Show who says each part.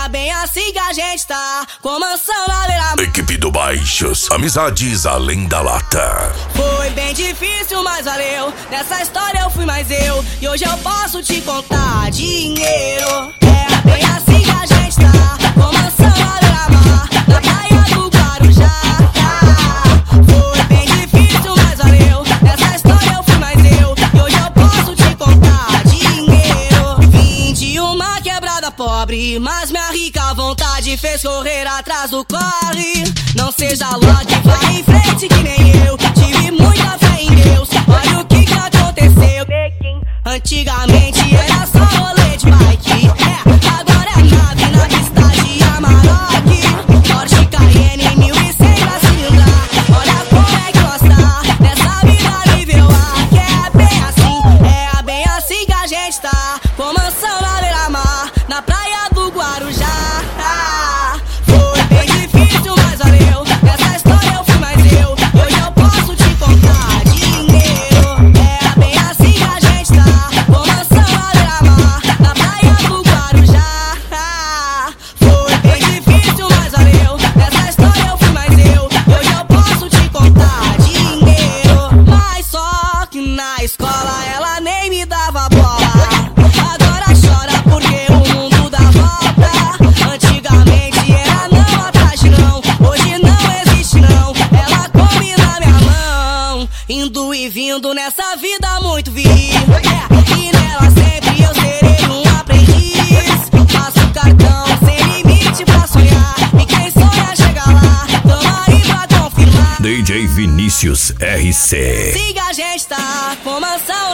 Speaker 1: bem assim que a gente tá, com mansão na beira-mar.
Speaker 2: Equipe do Baixos, amizades além da lata.
Speaker 1: Foi bem difícil, mas valeu. Nessa história eu fui mais eu, e hoje eu posso te contar dinheiro. É bem assim que a gente tá, com mansão na beira-mar, na praia do Guarujá. Foi bem difícil, mas valeu. Nessa história eu fui mais eu, e hoje eu posso te contar dinheiro. Vim de uma quebrada pobre, mas minha rica vontade fez correr atrás do corre. Não seja logo e vai em frente que nem eu. Tive muita fé em Deus, olha o que aconteceu. Antigamente era só rolê de bike, agora é nave na pista de Amarok. Porsche Cayenne 1100 pra cilindrar. Olha como é que nós tá nessa vida nível A. Que é bem assim que a gente tá, com mansão na beira-mar, na praia do Guarujá. Foi bem difícil, mas valeu. Nessa história eu fui mais eu, e hoje eu posso te contar dinheiro. É bem assim que a gente tá, com mansão na beira-mar, na praia do Guarujá. Foi bem difícil, mas valeu. Nessa história eu fui mais eu, e hoje eu posso te contar dinheiro. Mas só que na escola ela nem me dava bola. Agora chora porque o mundo dá volta. Antigamente era não atrás de não, hoje não existe não. Ela come na minha mão, indo e vindo nessa vida muito vi. E nela sempre eu serei um aprendiz. Faço cartão sem limite pra sonhar, e quem sonha chega lá, tamo aí pra confirmar.
Speaker 2: DJ Vinícius RC.
Speaker 1: Siga a gente tá, com mansão